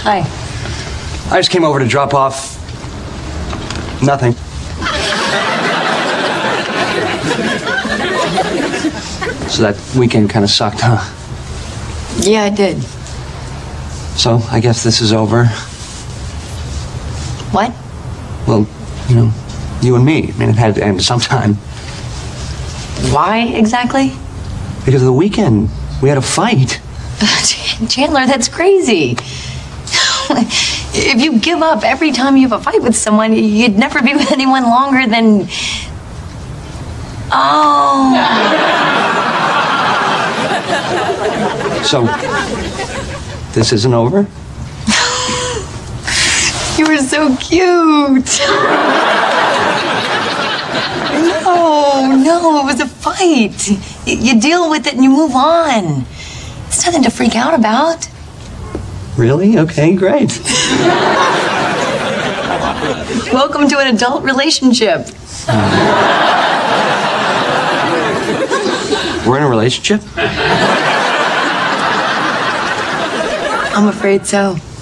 Hi. I just came over to drop off nothing. So that weekend kind of sucked, huh? Yeah, I did. So I guess this is over. What? Well, you know, you and me. I mean, it had to end sometime. Why exactly? Because of the weekend. We had a fight. Chandler, that's crazy. If you give up every time you have a fight with someone, you'd never be with anyone longer than... Oh. So, this isn't over? You were so cute. No, it was a fight. You deal with it and you move on. It's nothing to freak out about. Really? Okay, great. Welcome to an adult relationship. We're in a relationship? I'm afraid so.